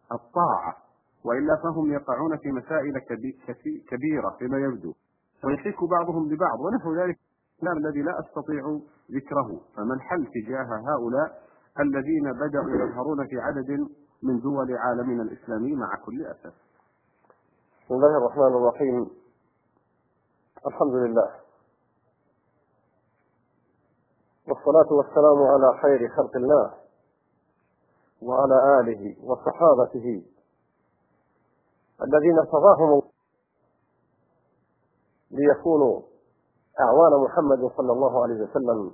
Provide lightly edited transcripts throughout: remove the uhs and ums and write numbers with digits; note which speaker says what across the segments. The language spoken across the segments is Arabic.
Speaker 1: الطاعة، وإلا فهم يقعون في مسائل كبيرة فيما يبدو، ويشك بعضهم ببعض ونحو ذلك الكلام الذي لا أستطيع ذكره. فما الحل تجاه هؤلاء الذين بدأوا يظهرون في عدد من دول عالمنا الإسلامي مع كل أسف؟
Speaker 2: بسم الله الرحمن الرحيم. الحمد لله، والصلاة والسلام على خير خلق الله وعلى آله وصحابته الذين ارتضاهم ليكونوا أعوان محمد صلى الله عليه وسلم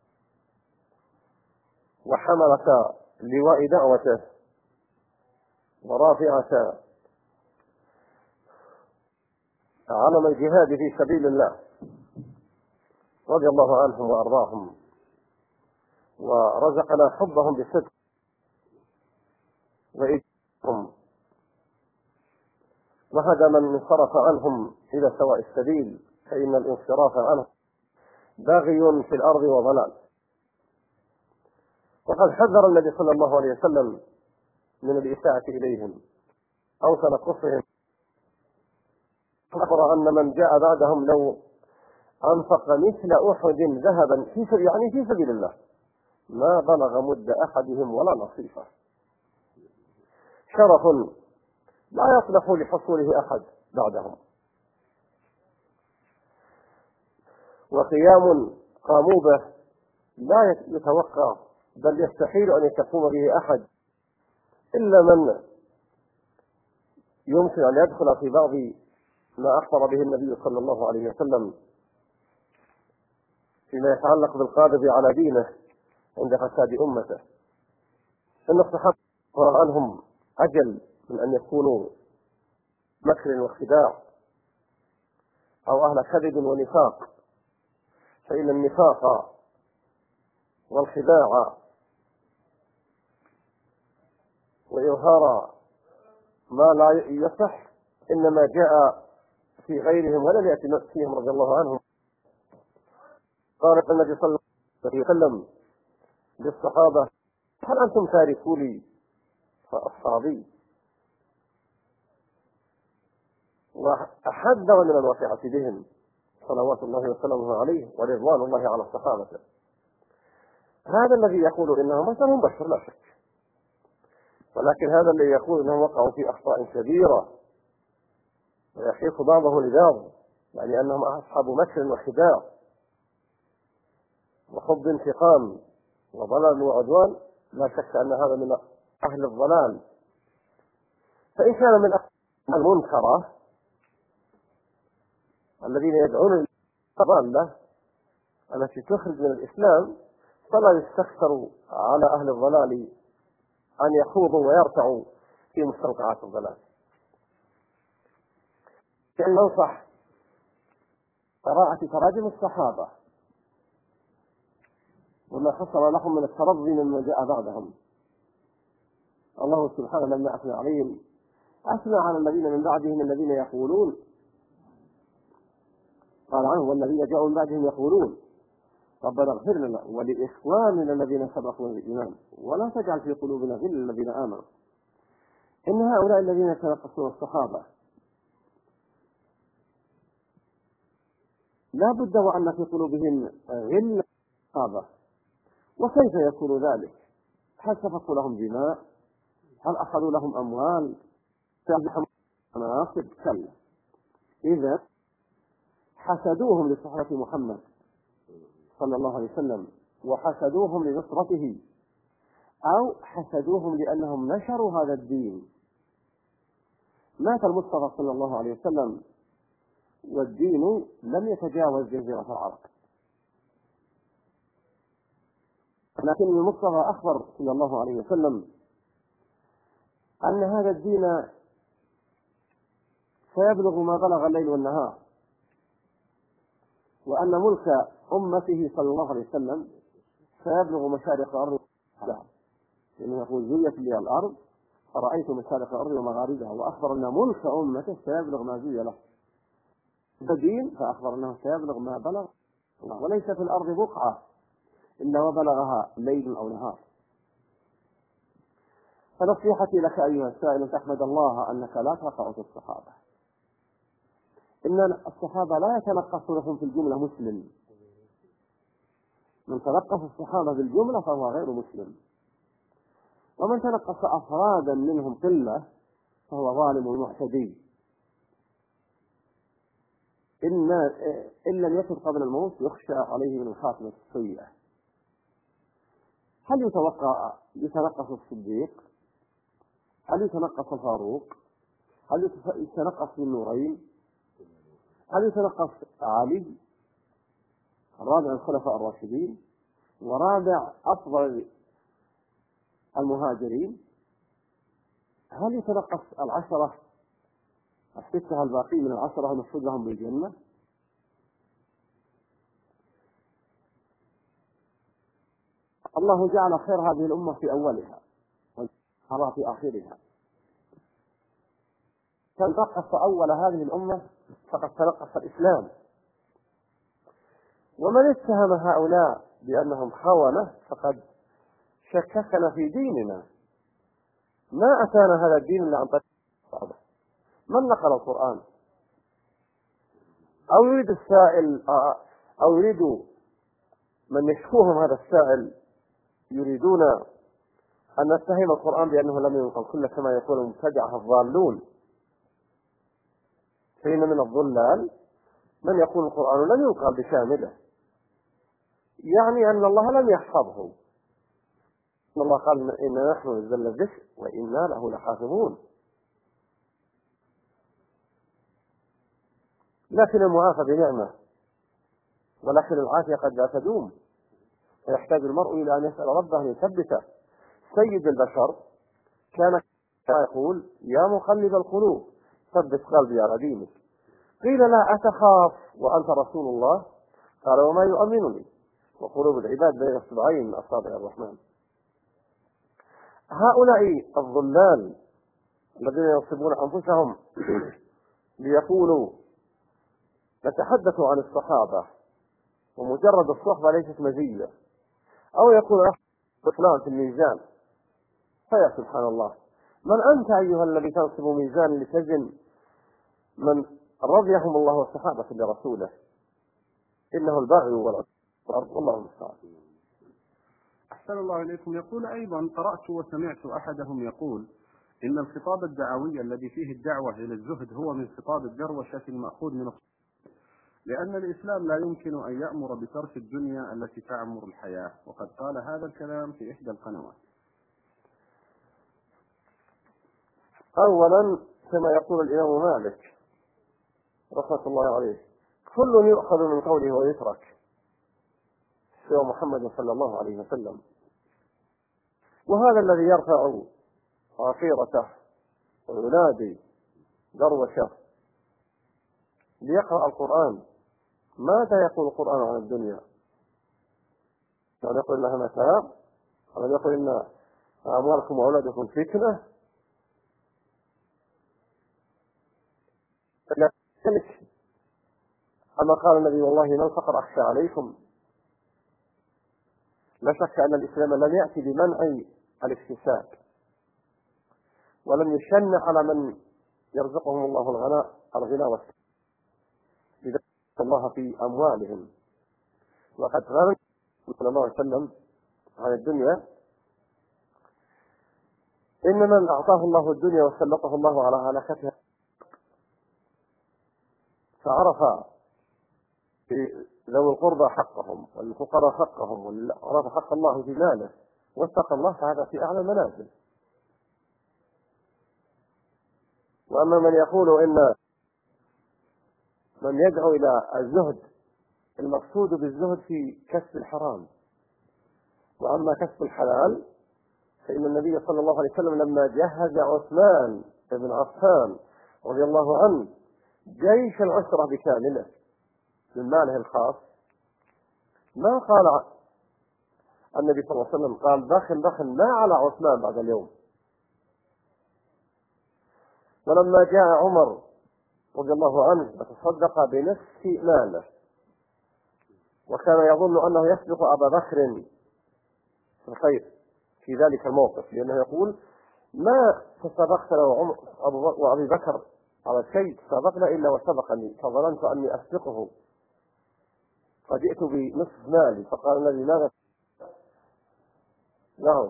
Speaker 2: وحملة لواء دعوته ورافعة علم الجهاد في سبيل الله، رضي الله عنهم وأرضاهم ورزقنا حبهم بصدق وإجابهم، وهذا من انصرف عنهم إلى سواء السبيل، فإن الانصراف عنه باغي في الأرض وضلال. وقد حذر النبي صلى الله عليه وسلم من الإساءة إليهم أو تنقصهم، أخبر أن من جاء بعدهم لو أنفق مثل أحد ذهبا في سبيل الله ما بلغ مد أحدهم ولا نصيفه. شرف لا يصلح لحصوله أحد بعدهم، وقيام قاموا به لا يتوقع بل يستحيل أن يقوم به أحد إلا من يمكن أن يدخل في بعض ما أخبر به النبي صلى الله عليه وسلم فيما يتعلق بالقادر على دينه عند فساد أمته. إن الصحابة عنهم أجل من أن يكونوا مكر وخداع أو أهل كذب ونفاق، فإن النفاق والخداع وإظهار ما لا يصح إنما جاء في غيرهم ولم يأتي فيهم رضي الله عنهم. قال النبي صلى الله عليه وسلم للصحابة: هل أنتم تاركوا لي فأصحابي؟ وأحذر من الواقعة بهم صلوات الله وسلامه عليه ورضوان الله على الصحابة. هذا الذي يقول إنهم بشر لا شك، ولكن هذا الذي يقول إنهم وقعوا في أخطاء كبيرة ويحيق بعضه لبعض، يعني أنهم أصحاب مكر وخداع وحب انتقام وضلال وعدوان، لا شك أن هذا من أهل الضلال. فإن كان من المنكرة الذين يدعون الضالة التي تخرج من الإسلام، فلا يستكثر على أهل الضلال أن يخوضوا ويرتعوا في مستنقعات الضلال. كأن ننصح قراءة تراجم الصحابة وما حصل لهم من الترضي مما جاء بعدهم. الله سبحانه لما أثنى عليهم أثنى على الذين من بعدهم الذين يقولون، قال عنهم: والذين جاءوا من بعدهم يقولون ربنا اغفر لنا ولإخواننا الذين سبقونا بالإيمان ولا تجعل في قلوبنا غلا للذين آمنوا إن هؤلاء الذين يتنقصون الصحابة لا بد وأن في قلوبهم غل الصحابة. وكيف يكون ذلك؟ هل سفكوا لهم دماء؟ هل أخذوا لهم أموال؟ مناصب؟ كلا. إذا حسدوهم لصحابة محمد صلى الله عليه وسلم وحسدوهم لنصرته، أو حسدوهم لأنهم نشروا هذا الدين. مات المصطفى صلى الله عليه وسلم والدين لم يتجاوز جزيرة العرب، لكن المصطفى أخبر صلى الله عليه وسلم أن هذا الدين سيبلغ ما بلغ الليل والنهار، وأن ملك أمته صلى الله عليه وسلم سيبلغ مشارق الأرض، لأنه يقول: زيت لي الأرض فرأيت مشارق الأرض ومغاربها، وأخبر أن ملك أمته سيبلغ ما زي له. الدين فأخبر أنه سيبلغ ما بلغ، وليس في الأرض بقعة إلا وبلغها ليل أو نهار. فنصيحتي لك أيها السائل أن تحمد الله أنك لا تقع في الصحابة. إن الصحابة لا يتنقص لهم في الجملة مسلم، من تنقص الصحابة بالجملة فهو غير مسلم، ومن تنقص أفرادا منهم قلة فهو ظالم ومعتدي. إن لم يتب قبل الموت يخشى عليه من الخاتمة السيئة. هل يتنقص الصديق؟ هل يتنقص الفاروق؟ هل يتنقص النورين؟ هل يتنقص علي الرابع الخلفاء الراشدين ورابع أفضل المهاجرين؟ هل يتنقص العشرة الستة الباقين من العشرة المشهود لهم بالجنة؟ الله جعل خير هذه الأمة في أولها والشر في آخرها. تنقص أول هذه الأمة فقد تنقص الإسلام. ومن اتهم هؤلاء بأنهم خونة فقد شككنا في ديننا. ما أتانا هذا الدين إلا عن طريق الصحابة. من نقل القرآن؟ أو يريد السائل أو يريد من يشكوهم هذا السائل يريدون أن نتهم القرآن بأنه لم ينقل كل كما يقول المبتدعة الضالون. فإن من الضلال من يقول القرآن لم ينقل بكامله، يعني أن الله لم يحفظه. إن الله قال إنا نحن نزلنا الذكر وإنا له لحافظون. لكن المعافى بنعمة، ولكن العافية قد لا تدوم، فيحتاج المرء إلى أن يسأل ربه أن يثبته. سيد البشر كان يقول يا مقلب القلوب ثبت قلبي على دينك. قيل لا أتخاف وأنت رسول الله؟ قال وما يؤمنني وقلوب العباد بين اصبعين من أصابع الرحمن. هؤلاء الضلال الذين ينصبون أنفسهم ليقولوا نتحدث عن الصحابة ومجرد الصحبة ليست مزية، أو يقول فلان في الميزان، فيا سبحان الله، من أنت أيها الذي تنصب ميزان لتزن من رضيهم الله والصحابة لرسوله؟ إنه البغي والأرض والله المستعان.
Speaker 1: أحسن الله إليكم. يقول أيضا قرأت وسمعت أحدهم يقول إن الخطاب الدعوي الذي فيه الدعوة إلى الزهد هو من خطاب الدروشة المأخوذ من لأن الإسلام لا يمكن أن يأمر بترك الدنيا التي تعمر الحياة، وقد قال هذا الكلام في إحدى القنوات.
Speaker 2: أولا كما يقول الإمام مالك رحمة الله عليه كل يؤخذ من قوله ويترك سوى محمد صلى الله عليه وسلم. وهذا الذي يرفع عقيرته وينادي دروشه ليقرأ القرآن، ماذا يقول القرآن عن الدنيا؟ يعني يقول لها متاع، أو يقول إن أموالكم وأولادكم فتنة. أما قال النبي والله ما الفقر أخشى عليكم. لا شك أن الإسلام لم يأتي بمنع الاكتساب، ولم يشنع على من يرزقهم الله الغنى والسلام، لذلك الله في أموالهم. وقد غنى صلى الله عليه وسلم عن الدنيا. إن من أعطاه الله الدنيا وسلطه الله على هلكتها فعرف ذوي القربى حقهم والفقراء حقهم وعرف حق الله في ماله واتقى الله، فهذا في أعلى المنازل. وأما من يقول إن من يدعو إلى الزهد المقصود بالزهد في كسب الحرام، وأما كسب الحلال فإن النبي صلى الله عليه وسلم لما جهز عثمان بن عفان رضي الله عنه جيش العسرة بكامله من ماله الخاص، ما قال النبي صلى الله عليه وسلم قال دخل ما على عثمان بعد اليوم. ولما جاء عمر رضي الله عنه وتصدق بنصف ماله، وكان يظن أنه يسبق أبا بكر في الخير في ذلك الموقف، لأنه يقول ما تسابقت وأبي بكر على شيء سبقنا إلا وسبقني، فظننت أني أسبقه، فجئت بنصف مالي، فقال النبي ماذا له؟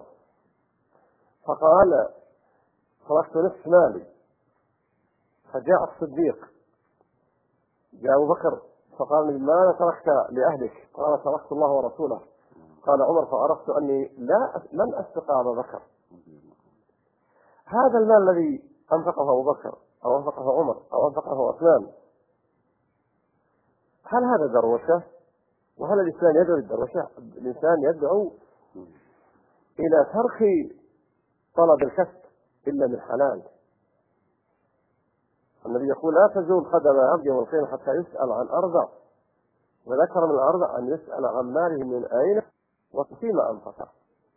Speaker 2: فقال تركت نصف مالي. فجاء الصديق، جاء أبو بكر، فقال النبي ماذا تركت لأهلك؟ قال تركت الله ورسوله. قال عمر فعرفت أني لن أسبق أبا بكر. هذا المال الذي أنفقه أبو بكر أو أنفقه عمر أو أنفقه عثمان، هل هذا دروشة؟ وهل الإنسان يدعو للدروشة؟ الإنسان يدعو إلى ترك طلب الكسب إلا من حلال. النبي يقول لا تزول قدم عبد يوم القيامة حتى يسأل عن أربع، وذكر من الأربع أن يسأل عن ماله من أين وفيما أنفقه.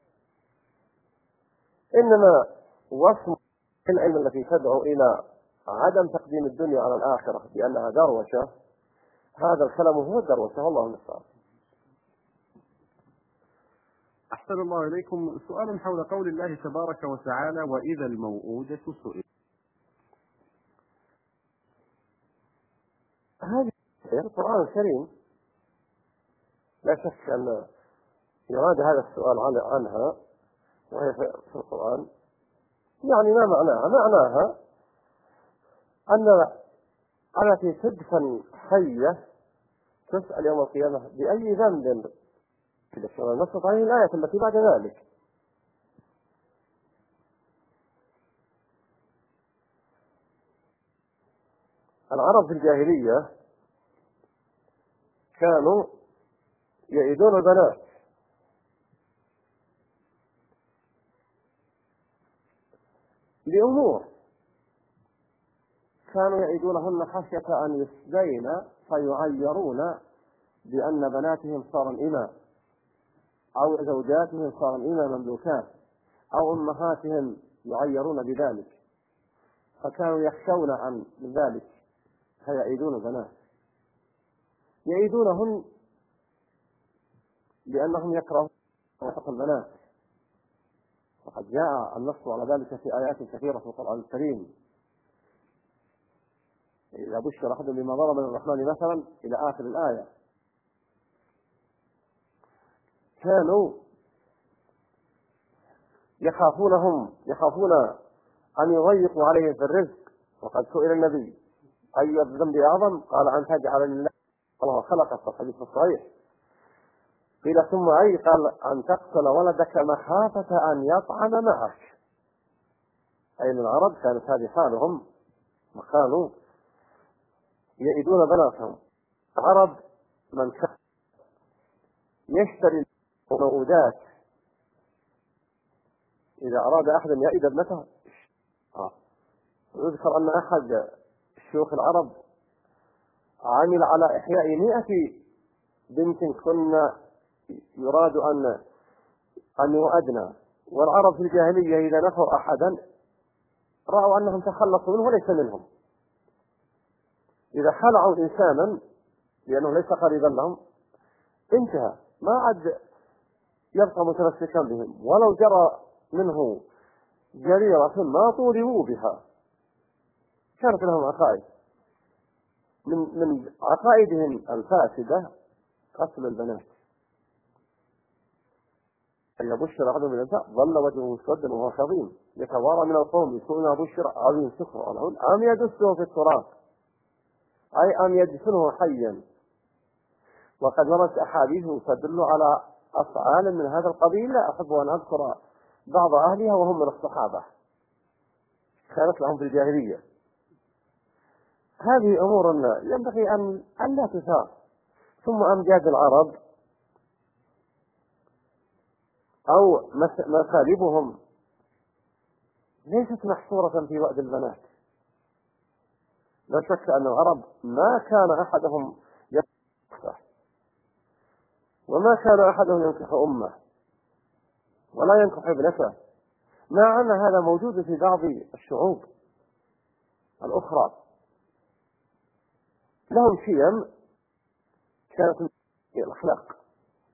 Speaker 2: إنما وصف العلم التي تدعو إلى عدم تقديم الدنيا على الآخرة بأنها دروشة، هذا الكلام هو الدروشة، والله المستعان.
Speaker 1: أحسن الله إليكم. سؤال حول قول الله تبارك وتعالى وإذا الموءودة سئلت.
Speaker 2: هذه القرآن الكريم لا شك أن يراد هذا السؤال عنها، وهي في القرآن. يعني ما معناها؟ معناها أن التي تدفن حية تسأل يوم القيامة بأي ذنب كذا. نصت عليه الآية التي بعد ذلك. العرب في الجاهلية كانوا يعيدون البنات لأمور، كانوا يعيدونهن خشية أن يسدين فيعيرون بأن بناتهم صارن إماء، أو زوجاتهم صارن إماء مملوكات، أو أمهاتهم يعيرون بذلك، فكانوا يخشون عن ذلك فيعيدون البنات، يعيدونهن لأنهم يكرهون نفق البنات. وقد جاء النص على ذلك في آيات كثيرة في القرآن الكريم. إذا بشر أحد بما ضرب من الرحمن مثلا إلى آخر الآية. كانوا يخافون أن يضيقوا عليهم في الرزق. وقد سئل النبي أي الذنب أعظم؟ قال أن تجعل لله الله خلقك، في الحديث الصحيح. قيل ثم أي؟ قال أن تقتل ولدك مخافة أن يطعم معك. أي من العرب كانت هذه حالهم، وكانوا يئدون بناتهم. العرب من كان يشتري الموءودات، إذا أراد أحد أن يئد ابنته. يذكر أن أحد شيوخ العرب عمل على إحياء 100 بنت كنا يراد أن يؤدنا. والعرب في الجاهلية إذا نفوا أحدا رأوا أنهم تخلصوا منه وليس منهم. إذا خلعوا إنسانا لأنه ليس قريبا لهم انتهى، ما عاد يبقى متمسكا بهم، ولو جرى منه جريرة ما طولبوا بها. كانت لهم عقائد، من عقائدهم الفاسدة قتل البنات. إذا بشر أحد من النساء ظل وجهه مسودا وهو كظيم يتوارى من القوم من سوء ما بشر أو يمسكه الهون أم يدسه في التراب، أي أم يدفنه حيا. وقد مرت أحاديث تدل على أفعال من هذا القبيل، لا أحب أن أذكر بعض أهلها وهم من الصحابة كانت لهم في الجاهلية. هذه أمور ينبغي أن لا تثار. ثم أمجاد العرب أو مسالبهم ليست محصورة في وأد البنات. لا شك أن العرب ما كان أحدهم ينكح، وما كان أحدهم ينكح أمه ولا ينكح ابنته، مع أن هذا موجود في بعض الشعوب الأخرى. لهم شيم كانت من الأخلاق،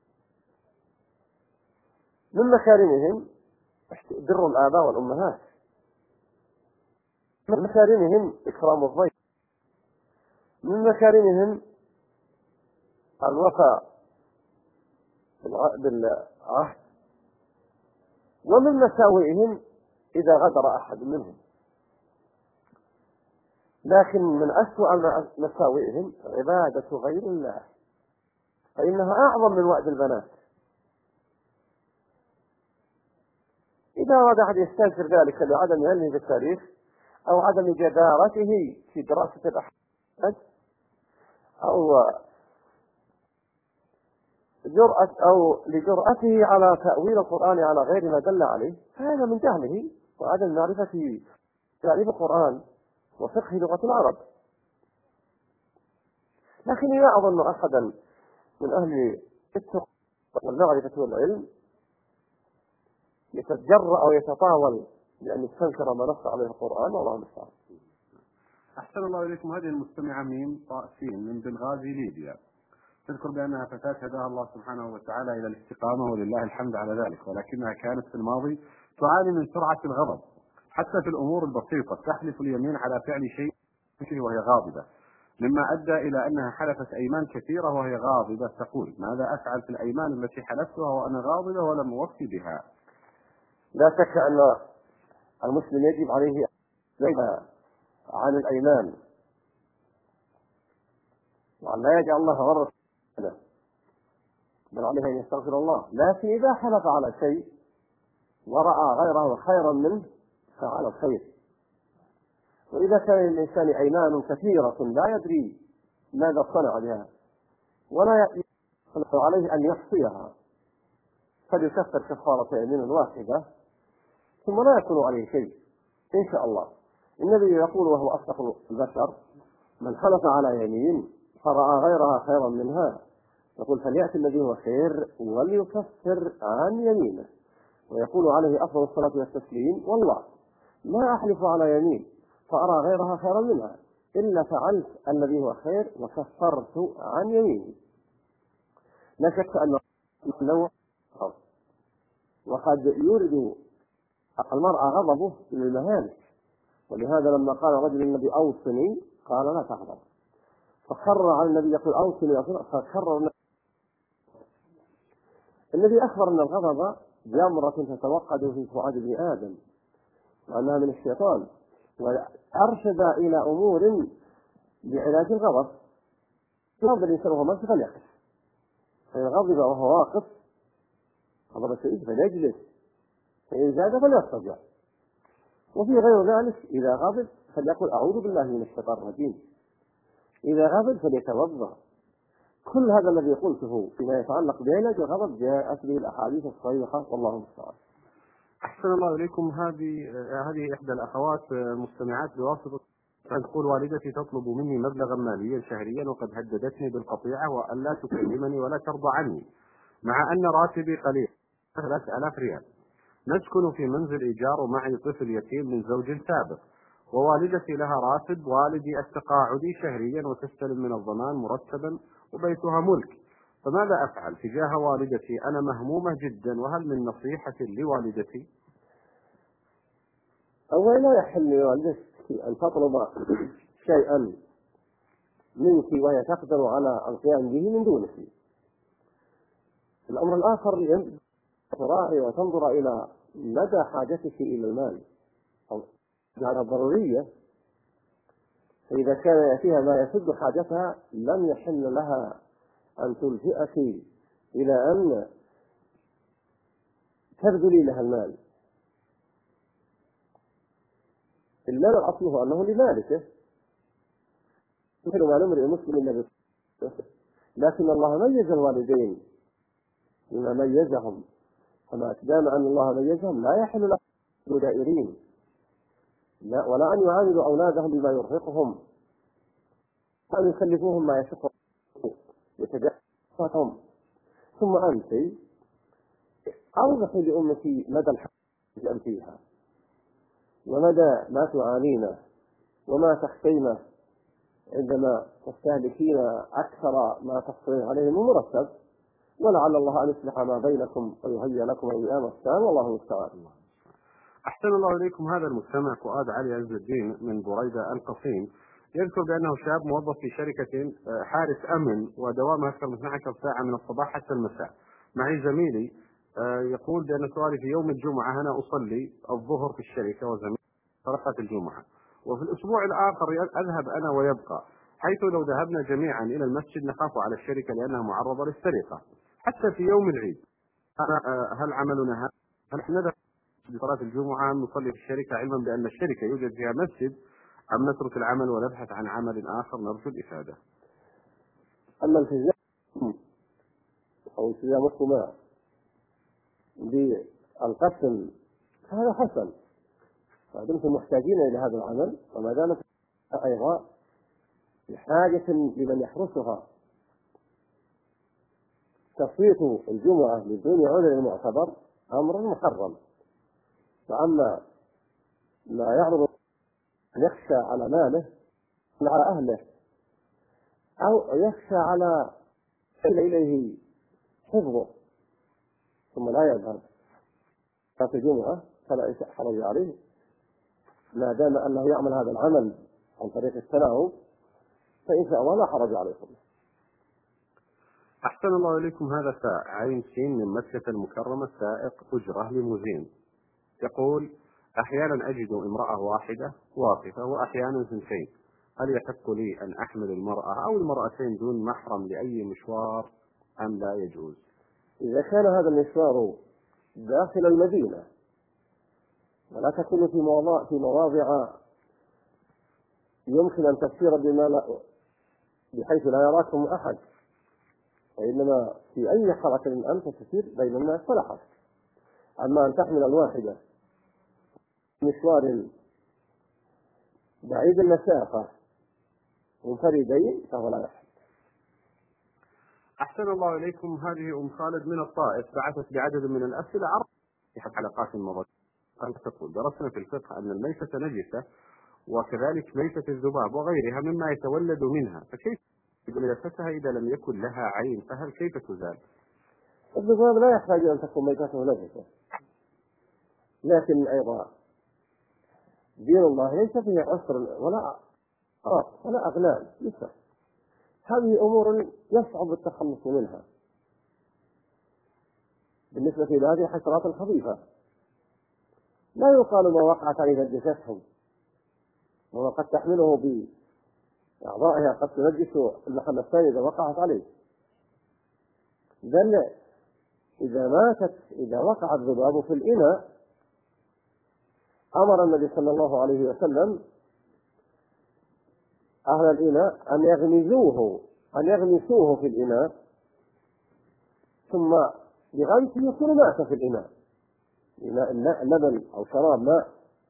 Speaker 2: من مكارمهم بر الآباء والأمهات، من مكارمهم إكرام الضيف، من مكارمهم الوفاء بالعهد، ومن مساوئهم إذا غدر أحد منهم. لكن من أسوأ مساوئهم عبادة غير الله، فإنها أعظم من وعد البنات. إذا أراد أحد يستنكر ذلك لعدم علمه بالتاريخ أو عدم جدارته في دراسة الأحاديث أو لجرأته على تأويل القرآن على غير ما دل عليه، فهذا من جهله وعدم معرفة تعريف القرآن وفقه لغة العرب. لكني لا أظن أحدا من أهل التقوى والمعرفة والعلم يتجرأ أو يتطاول لأن يستنكر ما نص عليه القرآن، والله المستعان.
Speaker 1: أحسن الله إليكم. هذه المستمعة ميم طائسين من بنغازي ليبيا تذكر بأنها فتاة هداها الله سبحانه وتعالى إلى الاستقامة ولله الحمد على ذلك، ولكنها كانت في الماضي تعاني من سرعة الغضب حتى في الأمور البسيطة، تحلف اليمين على فعل شيء وهي غاضبة، مما أدى إلى أنها حلفت أيمان كثيرة وهي غاضبة، تقول: ماذا أفعل في الأيمان التي حلفتها وأنا غاضبة ولم أوفي بها؟
Speaker 2: لا شك أن المسلم يجب عليه أن عن الأيمان وأن لا يجعل الله غرة، بل عليه أن يستغفر الله. لكن إذا حلف على شيء ورأى غيره خيرا منه فعلى الخير. وإذا كان للإنسان أيمان كثيرة لا يدري ماذا صنع بها ولا يقدر عليه أن يحصيها، فليكفر كفارة يمين واحدة ثم لا يكون عليه شيء إن شاء الله. النبي يقول وهو أصدق البشر: من حلف على يمين فرأى غيرها خيرا منها يقول فليأتي الذي هو خير وليكفر عن يمينه. ويقول عليه أفضل الصلاة والتسليم: والله ما أحلف على يمين فأرى غيرها خيرا منها إلا فعلت الذي هو خير وكفرت عن يميني. لا شك أن النوع وقد يورد المرأة غضبه للمهالك، ولهذا لما قال رجل النبي أوصني قال لا تغضب، فخر على النبي يقول أوصني فخر النبي أخبر أن الغضب جمرة تتوقد في فؤاد ابن آدم وأنها من الشيطان، وأرشد إلى أمور بعلاج الغضب. يغضب الإنسان وهو ماشي فليقف، فإن غضب وهو واقف غضب الشيء فليجلس، فإن زاد فليضطجع، وفي غير ذلك إذا غضب فليقل أعوذ بالله من الشيطان الرجيم، إذا غضب فليتوضأ. كل هذا الذي قلته فيما يتعلق بعلاج الغضب جاءت به الأحاديث الصحيحة، والله المستعان.
Speaker 1: أحسن الله إليكم. هذه إحدى الأخوات المستمعات بواسطة تقول: والدتي تطلب مني مبلغا ماليا شهريا وقد هددتني بالقطيعة وأن لا تكلمني ولا ترضى عني، مع أن راتبي قليل 3000 ريال. نسكن في منزل إيجار ومعي طفل يتيم من زوج سابق، ووالدتي لها راتب والدي التقاعدي شهريا وتستلم من الضمان مرتبا وبيتها ملك، فماذا أفعل تجاه والدتي؟ أنا مهمومة جدا، وهل من نصيحة لوالدتي؟
Speaker 2: أولا لا يحل لوالدتك أن تطلب شيئا منك وهي تقدر على القيام به من دونك. الأمر الآخر تراعي وتنظر إلى مدى حاجتك إلى المال أو على الضرورية، فإذا كان يأتيها ما يسد حاجتها لم يحل لها أن تلجئك إلى أن تبذلي لها المال. المال أصله أنه لمالكه مثل ما نمر مسلم النبي، لكن الله ميز الوالدين بما ميزهم، فما دام أن الله ميزهم لا يحل لهم دائرين ولا أن يعاملوا أولادهم بما يرهقهم، أن يكلفوهم ما يشق يتجاهلهم. ثم أنت أوضحي لأمك مدى الحاجة فيها ومدى ما تعانين وما تخشين عندما تستهلكين أكثر ما تحصلين عليه من مرتب، ولعل الله أن يصلح ما بينكم ويهيئ لكم الوئام السام، والله المستعان.
Speaker 1: أحسن الله إليكم. هذا المستمع فؤاد علي عز الدين من بريدة القصيم يذكر بأنه شاب موظف في شركة حارس أمن ودوامه أكثر من 12 ساعة من الصباح حتى المساء. معي زميلي يقول بأن سؤالي في يوم الجمعة أنا أصلي الظهر في الشركة وزميلي صلاة الجمعة، وفي الأسبوع الآخر أذهب أنا ويبقى، حيث لو ذهبنا جميعا إلى المسجد نخاف على الشركة لأنها معرضة للسرقة حتى في يوم العيد. هل عملنا هذا؟ هل نذهب لصلاة الجمعة نصلي في الشركة علما بأن الشركة يوجد فيها مسجد، أم نترك العمل ونبحث عن عمل آخر نرجو الإفادة؟
Speaker 2: أما التزام أو التزام السماع بالقسم فهذا حسن، ما دمتم محتاجين إلى هذا العمل، وما دامت أيضا بحاجة لمن يحرسها. تفويت الجمعة بدون عذر معتبر أمر محرم. فأما ما يعرض أن يخشى على ماله على أهله أو يخشى على إليه حفظه ثم لا يذهب في الجمعة فلا حرج عليه ما دام أنه يعمل هذا العمل عن طريق التلاعب، فإن شاء الله لا حرج عليكم.
Speaker 1: أحسن الله إليكم. هذا عين سين من مكة المكرمة سائق أجرة ليموزين يقول أحيانا أجد امرأة واحدة واقفة وأحيانا اثنتين، هل يحق لي أن أحمل المرأة أو المرأتين دون محرم لأي مشوار أم لا يجوز؟
Speaker 2: إذا كان هذا المشوار داخل المدينة ولا تكون في مواضع يمكن أن تسير بحيث لا يراكم أحد، وإنما في أي حركة أنت تسير بين الناس فلا حرج. أما أن تحمل الواحدة مشوار بعيد المسافة منفردين فهو لا يحق.
Speaker 1: أحسن الله إليكم. هذه أم خالد من الطائف بعثت بعدد من الأسئلة في حلقات مضت. تقول درسنا في الفقه أن الميتة نجسة وكذلك ميتة الذباب وغيرها مما يتولد منها، فكيف نجاستها إذا لم يكن لها عين؟ فهل كيف تزال؟
Speaker 2: الذباب لا يحتاج أن تكون ميتته نجسة، لكن أيضا دين الله ليس فيه عسر ولا أغلال لسه. هذه أمور يصعب التخلص منها بالنسبة إلى هذه الحشرات الخبيثة. لا يقال ما وقعت عليه نجستهم، وقد تحمله بأعضائها قد تنجس المحل الثاني إذا وقعت عليه. بل إذا وقع الذباب في الإناء أمر النبي صلى الله عليه وسلم أهل الإناء أن يغمسوه في الإناء، ثم بغمسه يكون ماء في الإناء، لبن أو شراب ماء،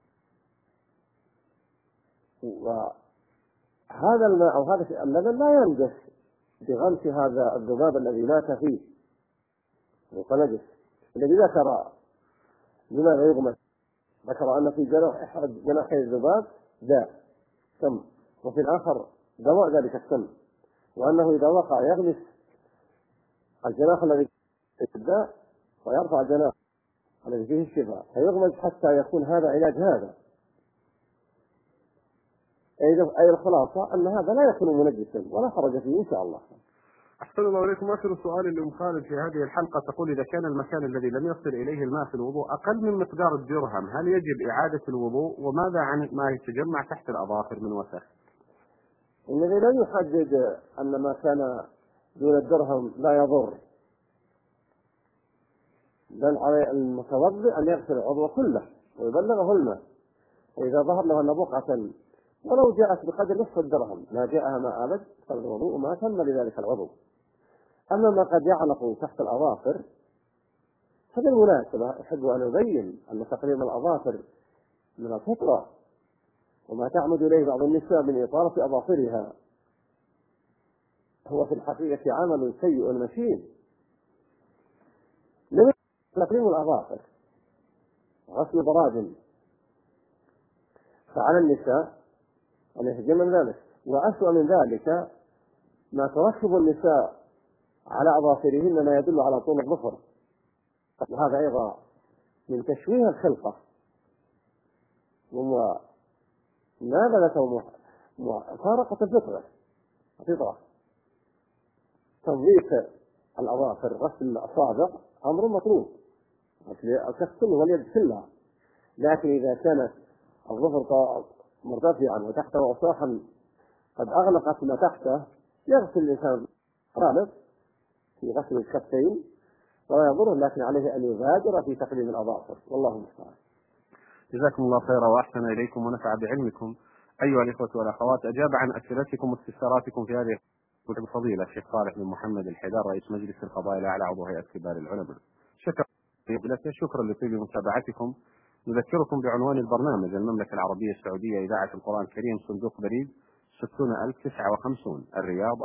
Speaker 2: وهذا الماء أو هذا اللبن لا ينجس بغمس هذا الذباب الذي مات فيه وقنجس. الذي ذكر لماذا يغمس، ذكر أن في جناحي الذباب داء سم، وفي الآخر دواء ذلك السم، وأنه إذا وقع يغمس الجناح الذي فيه الداء ويرفع الجناح الذي فيه الشفاء فيغمس حتى يكون هذا علاج هذا. أي الخلاصة أن هذا لا يكون منجسا ولا حرج فيه إن شاء الله.
Speaker 1: أحسن الله إليكم. آخر سؤال لأم خالد في هذه الحلقة تقول إذا كان المكان الذي لم يصل إليه الماء في الوضوء أقل من مقدار الدرهم هل يجب إعادة الوضوء؟ وماذا عن ما يتجمع تحت الأظافر من وسخ؟
Speaker 2: الذي لا يحدد أن ما كان دون الدرهم لا يضر، بل على المتوضئ أن يغسل العضو كله ويبلغه الماء، وإذا ظهر له أن بقعة ولو جاءت بقدر نصف الدرهم ما جاءها ماء أبد فالوضوء وما تم لذلك العضو. أما ما قد يعلق تحت الأظافر فبالمناسبة أحب أن أبين أن تقليم الأظافر من الفطرة، وما تعمد إليه بعض النساء من إطالة أظافرها هو في الحقيقة عمل سيء مشين. لماذا تقليم الأظافر غسل براجم؟ فعلى النساء أن يهجمن ذلك، وأسوأ من ذلك ما تركب النساء على أظافرهن ما يدل على طول الظفر، وهذا أيضا من تشويه الخلقة ومنابذة مفارقة الفطرة. تنظيف الأظافر، غسل الأصابع أمر مطلوب، غسل واليد كلها، لكن إذا كانت الظفر مرتفعا وتحته أصاحا قد أغلقت ما تحته، يغسل الإنسان خالص في غسل الكفين ولا يضره، لكن عليه أن يبادر في تقليم الأظافر، والله المستعان.
Speaker 1: جزاكم الله خيرا وأحسن إليكم ونفع بعلمكم. أيها الإخوة والأخوات، أجاب عن أسئلتكم واستفساراتكم في هذه الفضيلة الشيخ صالح بن محمد الحيدر، رئيس مجلس القضاء الأعلى عضو هيئة كبار العلماء. شكرا لطيب متابعتكم. نذكركم بعنوان البرنامج: المملكة العربية السعودية، إذاعة القرآن الكريم، صندوق بريد 60059، الرياض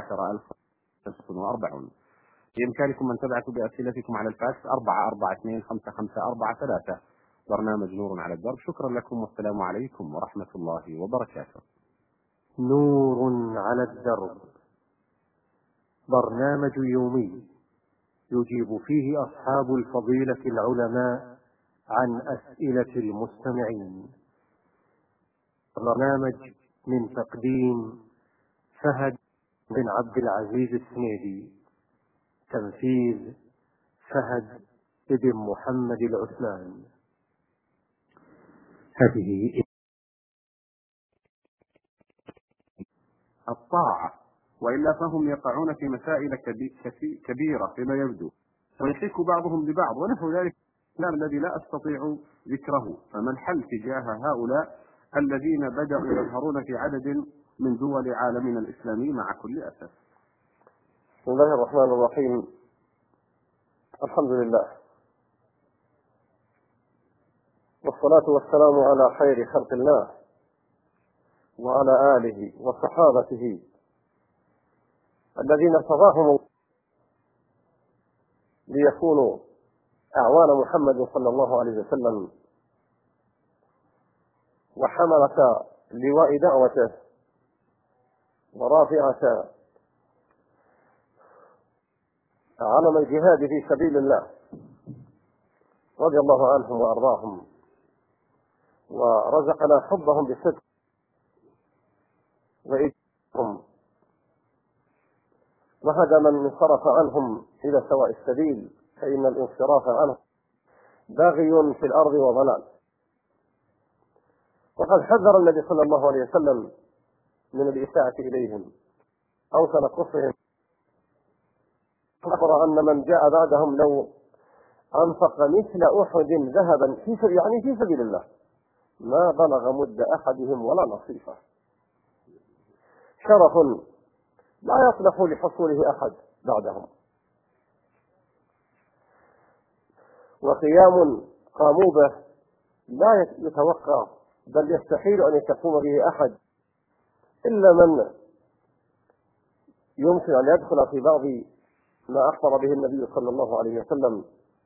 Speaker 1: 11045. بإمكانكم أن تبعثوا بأسئلتكم على الفاكس 44255443. برنامج نور على الدرب. شكرا لكم والسلام عليكم ورحمة الله وبركاته.
Speaker 3: نور على الدرب، برنامج يومي يجيب فيه أصحاب الفضيلة العلماء عن أسئلة المستمعين. برنامج من تقديم فهد بن عبد العزيز السنيدي، تنفيذ فهد بن محمد العثمان. هذه
Speaker 1: الطاعة، وإلا فهم يقعون في مسائل كبيرة فيما يبدو، ويشرك بعضهم ببعض ونحو ذلك الذي لا أستطيع ذكره. فما الحل تجاه هؤلاء الذين بدأوا يظهرون في عدد من دول عالمنا الإسلامي مع كل أسف؟
Speaker 2: بسم الله الرحمن الرحيم. الحمد لله، والصلاة والسلام على خير خلق الله وعلى آله وصحابته الذين ارتضاهم ليكونوا أعوان محمد صلى الله عليه وسلم وحملة لواء دعوته ورافعة علم الجهاد في سبيل الله، رضي الله عنهم وأرضاهم، ورزقنا حبهم بصدق وإيجابهم، وهذا من انصرف عنهم إلى سواء السبيل، فإن الانصراف عنه باغي في الأرض وضلال. وقد حذر النبي صلى الله عليه وسلم من الإساءة إليهم أو تنقصهم، أخبر أن من جاء بعدهم لو أنفق مثل أحد ذهبا في سبيل الله ما بلغ مد أحدهم ولا نصيفه. شرف لا يصلح لحصوله أحد بعدهم، وقيام قاموا به لا يتوقع بل يستحيل أن يقوم به أحد إلا من يمكن أن يدخل في بعض ما أخبر به النبي صلى الله عليه وسلم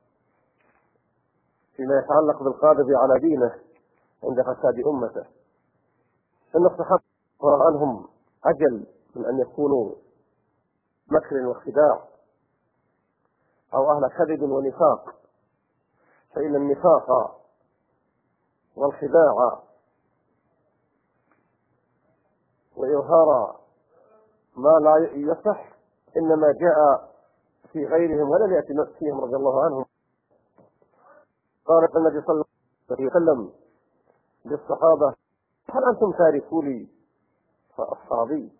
Speaker 2: فيما يتعلق بالقادر على دينه عند فساد أمته. إن الصحابة عنهم أجل من أن يكونوا مكر وخداع أو أهل كذب ونفاق، فإن النفاق والخداع وإظهار ما لا يصح إنما جاء في غيرهم ولم يأتي فيهم رضي الله عنهم. قال النبي صلى الله عليه وسلم للصحابة: هل أنتم تاركوا لي فأصحابي؟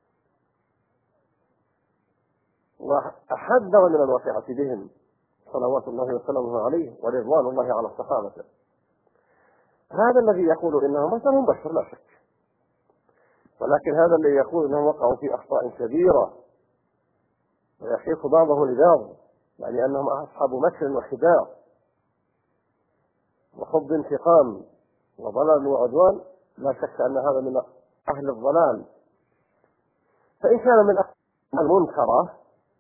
Speaker 2: وأحذر من الواقعة بهم صلوات الله وسلامه عليه ورضوان الله على الصحابة. هذا الذي يقول إنهم مثلهم بشر لا شك، ولكن هذا الذي يقول إنهم وقعوا في أخطاء كبيرة ويحيق بعضه لبعض، يعني أنهم أصحاب مكر وخداع وحب انتقام وضلال وعدوان، لا شك أن هذا من أهل الضلال. فإن كان من المنكرة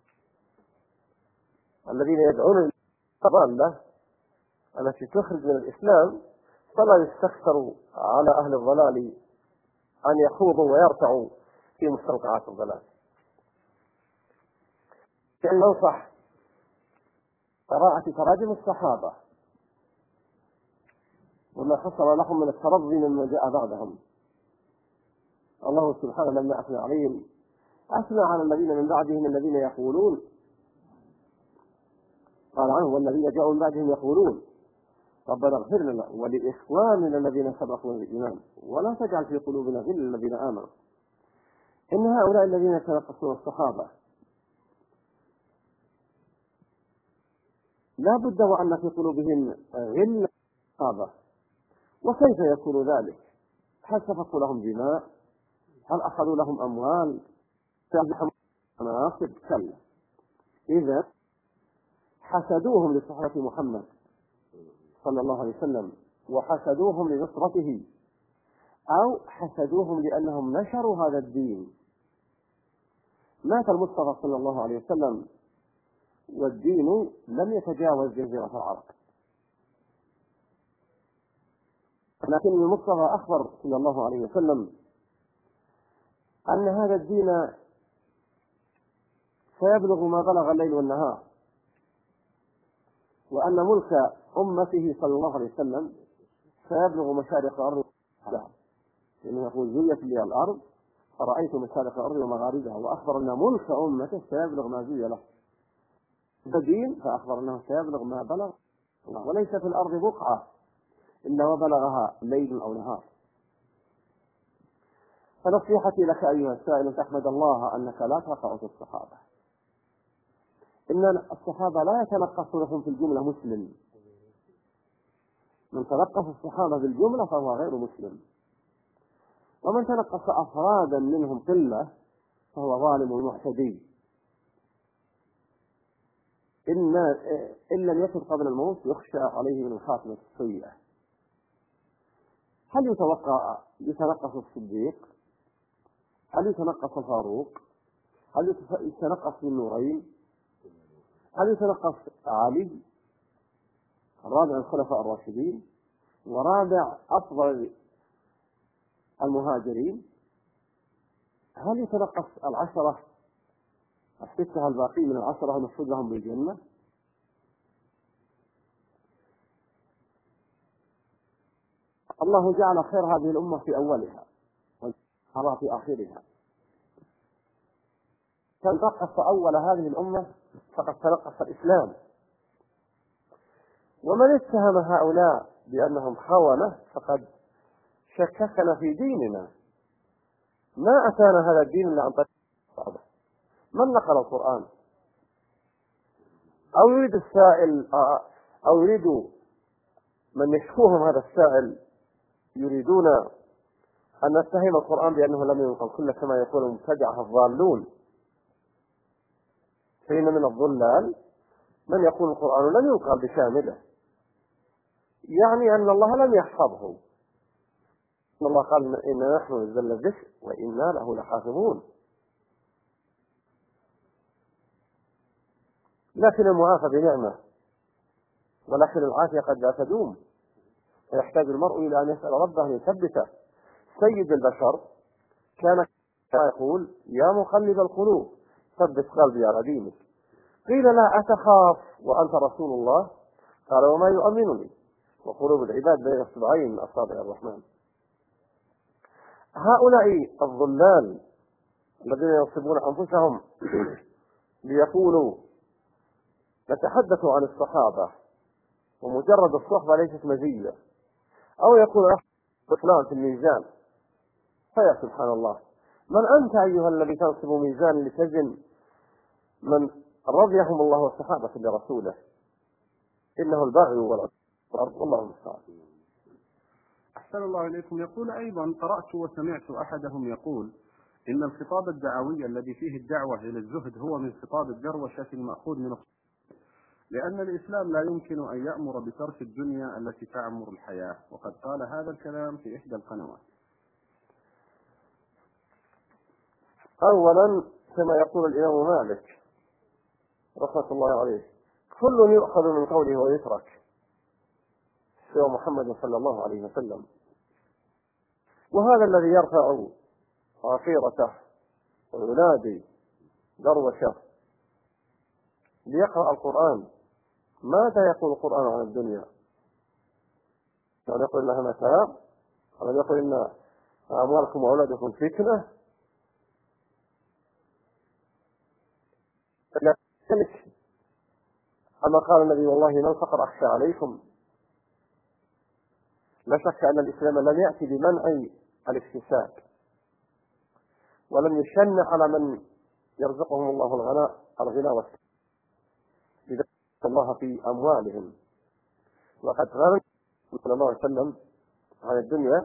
Speaker 2: الذين يدعون الضالة التي تخرج من الإسلام، فلا يستكثر على أهل الضلال أن يخوضوا ويرتعوا في مستنقعات الضلال. كأن ننصح قراءة تراجم الصحابة وما حصل لهم من الترضي مما جاء بعدهم. الله سبحانه لما أثنى عليهم أثنى على الذين من بعدهم الذين يقولون، قال عنهم والذين جاءوا من بعدهم يقولون ربنا اغفر لنا ولإخواننا الذين سبقونا بالإيمان ولا تجعل في قلوبنا غلا للذين آمنوا إن هؤلاء الذين يتنقصون الصحابة لا بد وأن في قلوبهم غل الصحابة. وكيف يكون ذلك؟ هل سفكوا لهم دماء؟ هل أخذوا لهم أموال؟ مناصب؟ كلا. إذا حسدوهم لصحبة محمد صلى الله عليه وسلم وحسدوهم لنصرته، أو حسدوهم لأنهم نشروا هذا الدين. مات المصطفى صلى الله عليه وسلم والدين لم يتجاوز جزيرة العرب، لكن المصطفى أخبر صلى الله عليه وسلم أن هذا الدين سيبلغ ما بلغ الليل والنهار، وأن ملك أمته صلى الله عليه وسلم سيبلغ مشارق الأرض، لأنه يقول زيت لي الأرض فرأيت مشارق الأرض ومغاربها، وأخبر أن ملك أمته سيبلغ ما زي له بدين، فأخبر أنه سيبلغ ما بلغ، وليس في الأرض بقعة إلا وبلغها ليل أو نهار. فنصيحتي لك أيها السائل تحمد الله أنك لا تقع في الصحابة. إن الصحابة لا يتنقص لهم في الجملة مسلم، من تنقص الصحابة بالجملة فهو غير مسلم، ومن تنقص أفرادا منهم قلة فهو ظالم ومعتدي. إن لم يكن قبل الموت يخشى عليه من الخاتمة السيئة. هل يتنقص الصديق؟ هل يتنقص الفاروق؟ هل يتنقص النورين؟ هل يتنقص علي رابع الخلفاء الراشدين ورابع أفضل المهاجرين؟ هل يتنقص العشرة الستة الباقين من العشرة المشهود لهم بالجنة؟ الله جعل خير هذه الأمة في أولها والشر في آخرها. تنقص أول هذه الأمة فقد تنقص الإسلام. ومن اتهم هؤلاء بأنهم خونة فقد شككنا في ديننا. ما أتانا هذا الدين إلا عن طريق الصحابة. من نقل القرآن؟ أو يريد السائل أو يريد من يشكوهم هذا السائل يريدون أن نتهم القرآن بأنه لم ينقل كل كما يقول المبتدعة الضالون. فإن من الضلال من يقول القرآن لم ينقل بشامله، يعني أن الله لم يحفظه. إن الله قال إنا نحن نزلنا الذكر وإنا له لحافظون. لكن المعافى بنعمة، ولكن العافية قد لا تدوم، فيحتاج المرء إلى أن يسأل ربه أن يثبته. سيد البشر كان يقول يا مقلب القلوب ثبت قلبي على دينك. قيل لا أتخاف وأنت رسول الله؟ قال وما يؤمنني وقلوب العباد بين اصبعين من أصابع الرحمن. هؤلاء الضلال الذين ينصبون أنفسهم ليقولوا نتحدث عن الصحابة ومجرد الصحبة ليست مزية، أو يقول فلان في الميزان، فيا سبحان الله، من أنت أيها الذي تنصب ميزان لتزن من رضيهم الله والصحابة لرسوله؟ إنه البغي والأرض والله المستعان.
Speaker 1: أحسن الله إليكم. يقول أيضا قرأت وسمعت أحدهم يقول إن الخطاب الدعوي الذي فيه الدعوة إلى الزهد هو من خطاب الدروشة المأخوذ من لأن الإسلام لا يمكن أن يأمر بترك الدنيا التي تعمر الحياة، وقد قال هذا الكلام في إحدى القنوات.
Speaker 2: أولا كما يقول الإمام مالك رحمة الله عليه كل يؤخذ من قوله ويترك سوى محمد صلى الله عليه وسلم. وهذا الذي يرفع عقيرته وينادي دروشه ليقرأ القرآن. ماذا يقول القرآن عن الدنيا؟ من يقول إنها متاع، ومن يقول إن أموالكم وأولادكم فتنة. فلذلك أما قال النبي والله ما الفقر أخشى عليكم، لا شك أن الإسلام لم يأتي بمنع الاكتساب، ولم يشنع على من يرزقهم الله الغنى والسعادة، لذلك الله في أموالهم. وقد غنى صلى الله عليه وسلم عن الدنيا،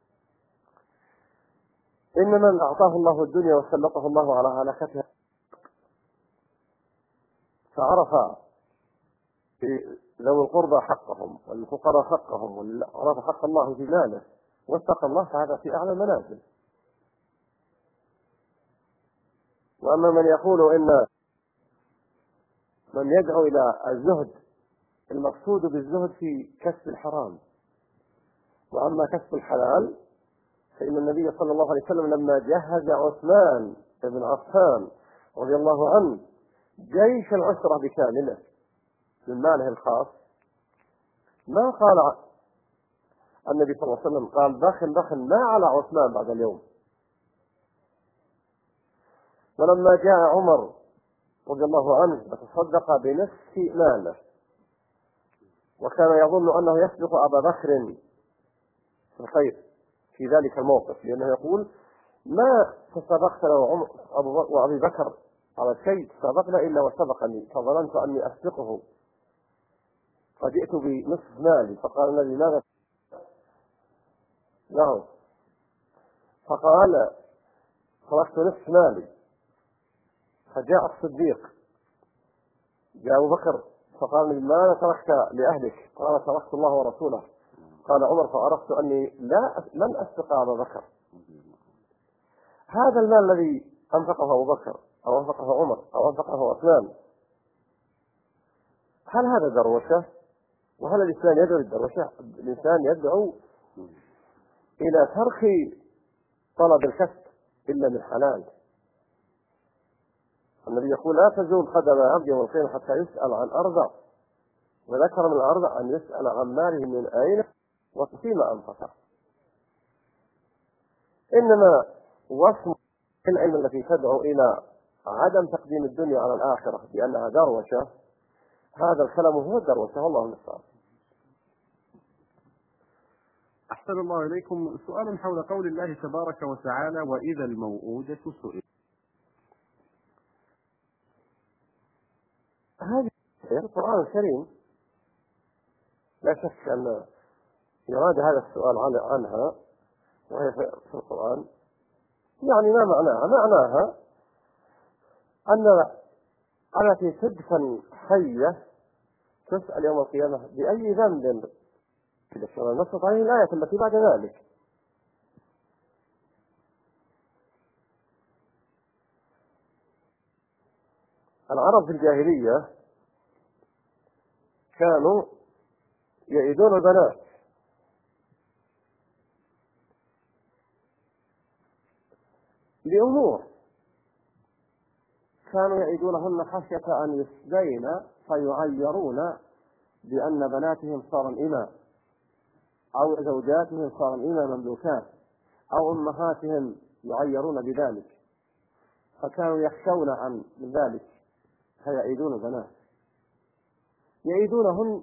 Speaker 2: إن من أعطاه الله الدنيا وسلطه الله على هلكتها فعرف ذوي القربى حقهم والفقراء حقهم وعرف حق الله في ماله واتقى الله، فهذا في أعلى المنازل. وأما من يقول إن من يدعو إلى الزهد، المقصود بالزهد في كسب الحرام، وأما كسب الحلال فإن النبي صلى الله عليه وسلم لما جهز عثمان بن عفان رضي الله عنه جيش العسرة بكامله من ماله الخاص، ما قال النبي صلى الله عليه وسلم قال بخل ما على عثمان بعد اليوم. ولما جاء عمر رضي الله عنه وتصدق بنصف ماله، وكان يظن أنه يسبق أبا بكر في الخير في ذلك الموقف، لأنه يقول ما تسابقنا وأبي بكر على شيء سبقنا إلا وسبقني، فظننت أني أسبقه فجئت بنصف مالي. فقال النبي ماذا له؟ فقال تركت نصف مالي. فجاء الصديق، جاء أبو بكر فقال النبي ماذا تركت لأهلك؟ قال تركت الله ورسوله. قال عمر فعرفت أني لن أسبق أبا بكر. هذا المال الذي أنفقه أبو بكر أو أنفقه عمر أو أنفقه عثمان، هل هذا دروشة؟ وهل الإنسان يدعو للدروشة؟ الإنسان يدعو إلى ترك طلب الكسب إلا من حلال. النبي يقول لا تزول قدم عبد يوم القيامة حتى يسأل عن أربع، وذكر من الأربع أن يسأل عن ماله من أين وفيما أنفقه. إنما وصف العلم التي تدعو إلى عدم تقديم الدنيا على الآخرة بأنها دروشة، هذا الكلام هو الدروشة، والله المستعان.
Speaker 1: أحسن الله إليكم. سؤال حول قول الله تبارك وتعالى وإذا الموءودة سئلت.
Speaker 2: هذه في القرآن الكريم لا شك أن يراد هذا السؤال عنها، وهي في القرآن. يعني ما معناها؟ معناها أن التي تدفن حية تسأل يوم القيامة بأي ذنب كذا. نصت عليه الآية التي بعد ذلك. العرب في الجاهلية كانوا يئدون البنات، لأمور كانوا يعيدونهن خشية أن يسدين فيعيرون بأن بناتهم صارن إماء، أو زوجاتهم صارن إماء مملوكات، أو أمهاتهم يعيرون بذلك، فكانوا يخشون عن ذلك فيعيدون البنات، يعيدونهن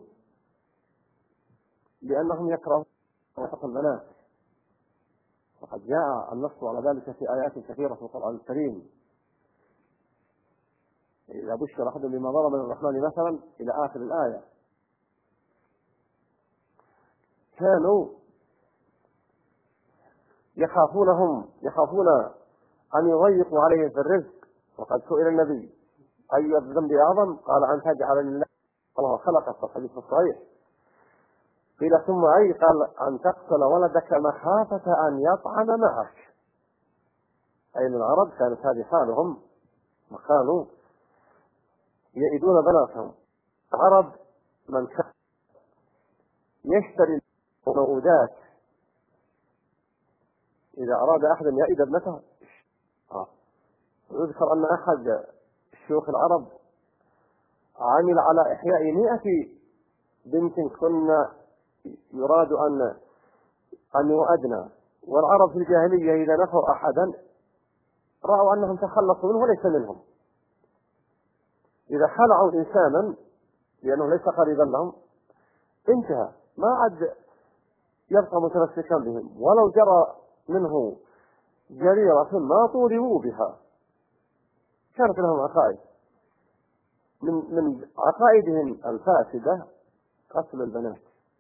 Speaker 2: لأنهم يكرهون وفق البنات. وقد جاء النص على ذلك في آيات كثيرة في القرآن الكريم. إذا بشر أحد بما ضرب من الرحمن مثلا إلى آخر الآية. كانوا يخافون أن يضيقوا عليهم في الرزق. وقد سئل النبي أي الذنب أعظم؟ قال أن تجعل لله الله خلقك، في الحديث الصحيح. قيل ثم أي؟ قال أن تقتل ولدك مخافة أن يطعم معك. أي من العرب كانت هذه حالهم، وكانوا يئدون بناتهم. العرب من كان يشتري الموءودات، إذا أراد أحد أن يئد ابنته. يذكر أن أحد شيوخ العرب عمل على إحياء 100 بنت كنا يراد أن يؤدنى. والعرب في الجاهلية إذا نفوا أحدا رأوا أنهم تخلصوا منه وليس منهم. إذا خلعوا إنسانا لأنه ليس قريبا لهم انتهى، ما عاد يبقى متمسكا بهم، ولو جرى منه جريرة ما طولبوا بها. كانت لهم عقائد، من عقائدهم الفاسدة قتل البنات.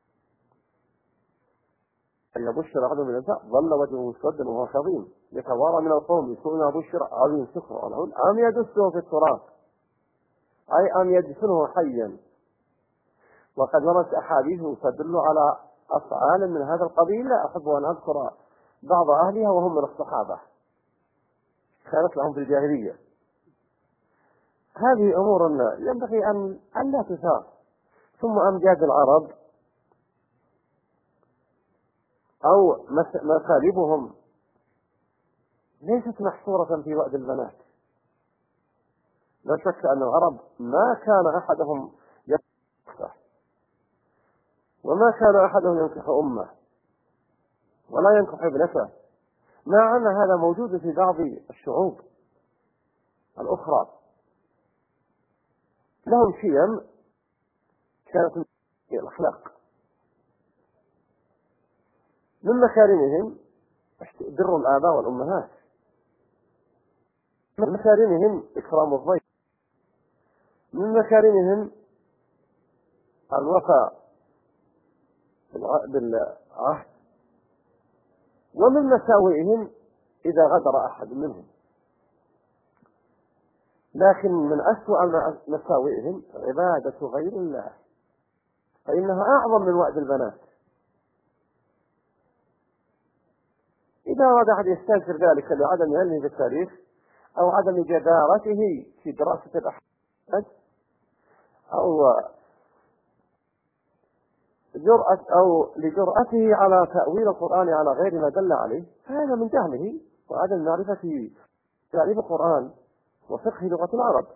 Speaker 2: إذا بشر أحدهم بالأنثى ظل وجهه مسودا وهو كظيم يتوارى من القوم يسوء ما بشر أو يمسكه الهون أم يدسه في التراب، أي أم يدفنه حيا. وقد مرت أحاديث تدل على أفعال من هذا القبيل لا أحب أن أذكر بعض أهلها وهم من الصحابة كانت لهم في الجاهلية. هذه أمور ينبغي أن لا تثار. ثم أمجاد العرب أو مسالبهم ليست محصورة في وأد البنات. لا شك أن العرب ما كان أحدهم ينكح، وما كان أحدهم ينكح أمه ولا ينكح ابنته، مع أن هذا موجود في بعض الشعوب الأخرى. لهم شيم كانت من الأخلاق. من مكارمهم بر الآباء والأمهات، من مكارمهم إكرام الضيف، من مكارمهم الوفاء بالعهد، ومن مساوئهم إذا غدر أحد منهم. لكن من أسوأ مساوئهم عبادة غير الله، فإنها أعظم من وأد البنات. إذا أراد أحد يستنكر ذلك لعدم علمه بالتاريخ أو عدم جدارته في دراسة الأحداث أو لجرأته على تأويل القرآن على غير ما دل عليه، فهذا من جهله وعدم معرفة تعريف القرآن وفقه لغة العرب.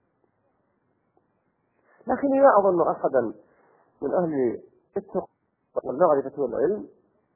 Speaker 2: لكن لا أظن أحدا من أهل التقوى والمعرفة والعلم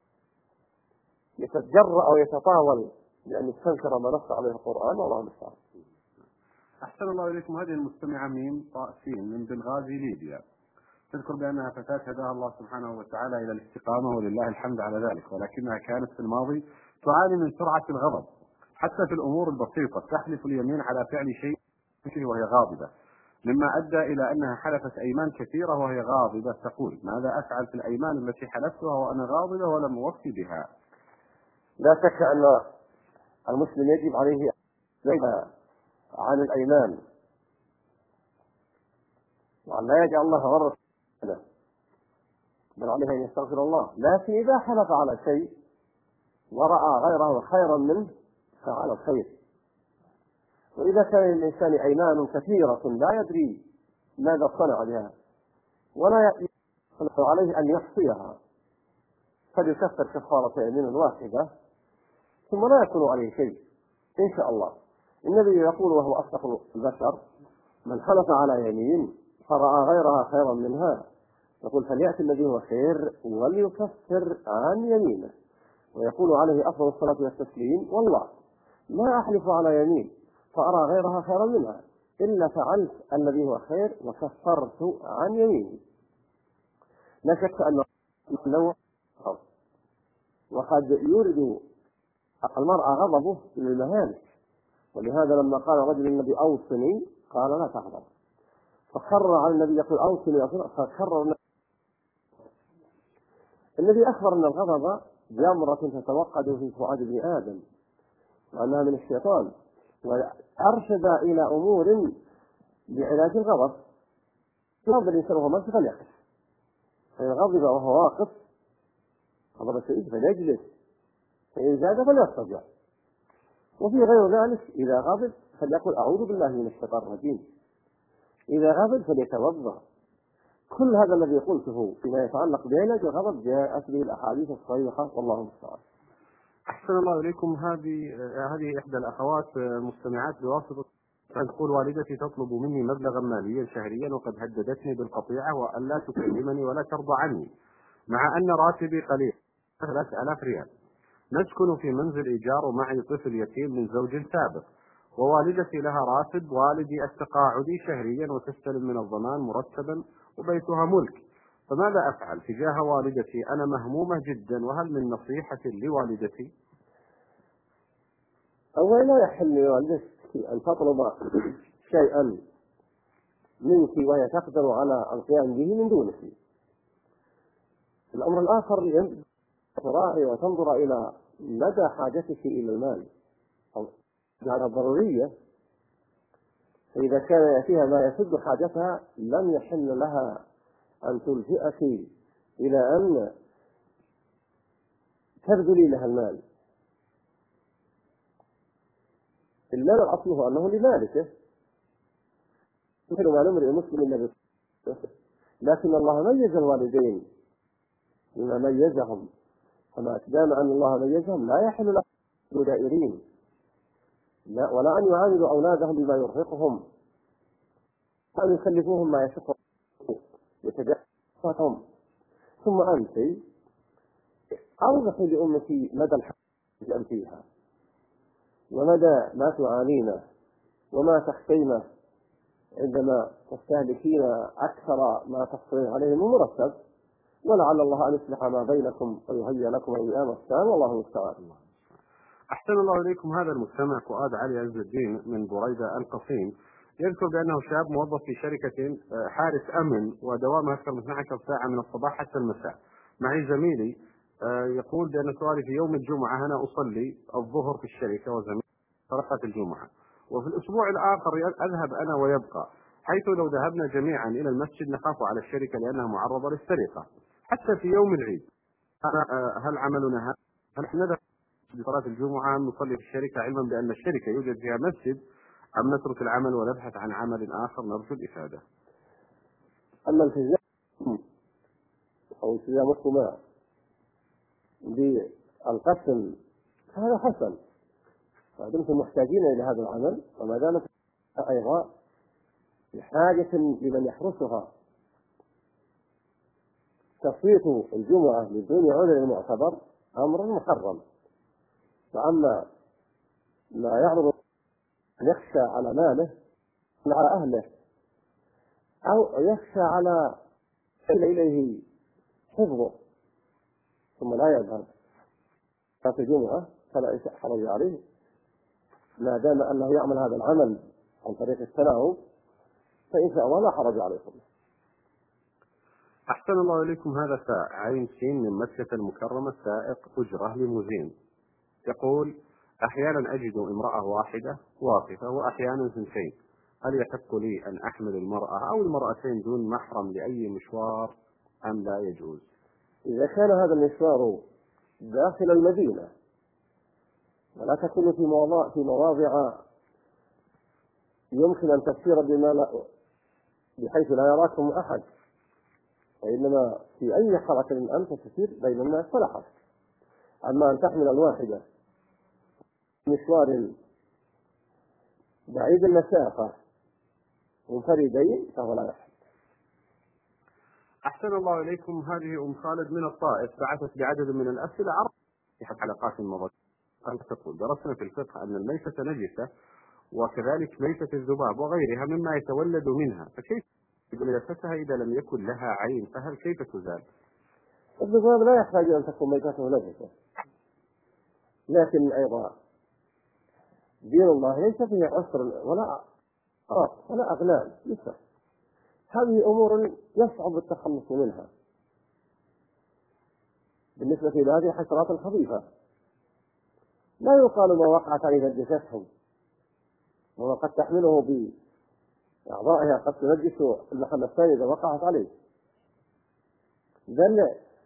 Speaker 2: يتجرأ أو يتطاول لأن يستنكر ما نص عليه القرآن، والله المستعان.
Speaker 1: أحسن الله إليكم. هذه المستمعة ميم طائفين من بنغازي ليبيا تذكر بأنها فتاة هداها الله سبحانه وتعالى إلى الاستقامة ولله الحمد على ذلك، ولكنها كانت في الماضي تعاني من سرعة الغضب حتى في الأمور البسيطة، تحلف اليمين على فعل شيء وهي غاضبة، مما أدى إلى أنها حلفت أيمان كثيرة وهي غاضبة، تقول: ماذا أفعل في الأيمان التي حلفتها وأنا غاضبة ولم أوفي بها؟
Speaker 2: لا شك أن المسلم يجب عليه عن الأيمان وأن لا يجعل الله غرة، بل عليه أن يستغفر الله. لكن إذا حلف على شيء ورأى غيره خيرا منه فعلى الخير. وإذا كان للإنسان أيمان كثيرة لا يدري ماذا صنع بها ولا يقدر عليه أن يحصيها فليكفر كفارة يمين واحدة ثم لا يكون عليه شيء إن شاء الله. النبي يقول وهو أصدق البشر: من حلف على يمين فرأى غيرها خيرا منها يقول فليأتي الذي هو خير وليكفر عن يمينه. ويقول عليه أفضل الصلاة والتسليم: والله لا أحلف على يمين فأرى غيرها خيرا منها إلا فعلت الذي هو خير وكفرت عن يميني. لا شك أن النوع وقد يورد المرأة غضبه للمهالك، ولهذا لما قال رجل النبي أوصني قال لا تغضب، فخر على النبي يقول أوصني فخر النبي أخبر أن الغضب جمرة تتوقد في فؤاد ابن آدم وأنها من الشيطان، وأرشد إلى أمور لعلاج الغضب. غضب الإنسان وهو ماشي فليقف، فإن غضب وهو واقف غضب الشديد فليجلس، فإن زاد فليضطجع، وفي غير ذلك إذا غضب فليقل أعوذ بالله من الشيطان الرجيم، إذا غضب فليتوضأ. كل هذا الذي قلته فيما يتعلق بعلاج الغضب جاءت به الأحاديث الصحيحة، والله المستعان.
Speaker 1: أحسن الله إليكم. هذه إحدى الأخوات المستمعات بواسطة تقول: والدتي تطلب مني مبلغا ماليا شهريا وقد هددتني بالقطيعة وأن لا تكلمني ولا ترضى عني، مع أن راتبي قليل 3000 ريال. نسكن في منزل إيجار ومعي طفل يتيم من زوج سابق، ووالدتي لها راتب والدي التقاعدي شهريا وتستلم من الضمان مرتبا وبيتها ملك، فماذا أفعل تجاه والدتي؟ أنا مهمومة جدا، وهل من نصيحة لوالدتي؟
Speaker 2: أولا لا يحل لوالدتك أن تطلب شيئا منك وهي تقدر على القيام به من دونك. الأمر الآخر ينبغي تراعي وتنظر إلى مدى حاجتك إلى المال أو على الضرورية، فإذا كان يأتيها ما يسد حاجتها لم يحل لها أن تلجئك إلى أن تبذلي لها المال. المال أصله أنه لمالكه، مثل ما نمر مسلم النبي، لكن الله ميز الوالدين بما ميزهم، فما دام أن الله ميزهم لا يحل لهم دائرين ولا أن يعاملوا أولادهم بما يرهقهم، أن يكلفوهم ما يشق يتجاوزهم. ثم أنت أوضحي لأمك مدى الحاجة فيها ومدى ما تعانين وما تخشين عندما تستهلكين أكثر ما تحصلين عليه من مرتب، ولعل الله أن يصلح ما بينكم ويهيئ لكم أيام السلام، والله المستعان.
Speaker 1: أحسن الله إليكم. هذا المستمع فؤاد علي عز الدين من بريدة القصيم يذكر بأنه شاب موظف في شركة حارس أمن ودوامه أكثر من 12 ساعة من الصباح حتى المساء. معي زميلي يقول بأن سؤالي في يوم الجمعة أنا أصلي الظهر في الشركة وزميلي صلاة الجمعة، وفي الأسبوع الآخر أذهب أنا ويبقى، حيث لو ذهبنا جميعا إلى المسجد نخاف على الشركة لأنها معرضة للسرقة حتى في يوم العيد. هل عملنا هذا؟ هل نذهب لصلاة الجمعة نصلي في الشركة علما بأن الشركة يوجد فيها مسجد، أم نترك العمل ونبحث عن عمل آخر نرجو الإفادة؟
Speaker 2: أما التزام أو التزامكما بالقسم فهذا حسن، ما دمتم محتاجين إلى هذا العمل، وما دامت أيضا بحاجة لمن يحرسها. تفويت الجمعة بدون عذر معتبر أمر محرم، فأما ما يعرض أن يخشى على ماله على أهله أو يخشى على إليه حفظه ثم لا يذهب في الجمعة فلا حرج عليه، ما دام أنه يعمل هذا العمل عن طريق التلاعب فإن شاء الله لا حرج عليكم.
Speaker 1: أحسن الله إليكم. هذا عين سين من مكة المكرمة سائق أجرة ليموزين يقول أحيانا أجد امرأة واحدة واقفة وأحيانا ثنتين، هل يحق لي أن أحمل المرأة أو المرأتين دون محرم لأي مشوار أم لا يجوز؟
Speaker 2: إذا كان هذا المشوار داخل المدينة ولا تكون في مواضع يمكن أن تسير بحيث لا يراكم أحد، وإنما في أي حركة أنت تسير بين الناس فلا حرج. أما أن تحمل الواحدة مشوار بعيد المسافة منفردين فهو لا يحل.
Speaker 1: أحسن الله إليكم. هذه أم خالد من الطائف بعثت بعدد من الأسئلة في حلقات مضت. تقول درسنا في الفقه أن الميتة نجسة وكذلك ميتة الذباب وغيرها مما يتولد منها، فكيف نجاستها إذا لم يكن لها عين؟ فهل كيف تزال؟
Speaker 2: الذباب لا يحتاج أن تكون ميتته نجسة، لكن أيضا دين الله ليس فيه عسر ولا أغلال يسر، هذه أمور يصعب التخلص منها بالنسبة إلى هذه الحشرات الخبيثة. لا يقال ما وقعت عليه نجستهم، وقد تحمله بأعضائها قد تنجس المحل الثاني إذا وقعت عليه، بل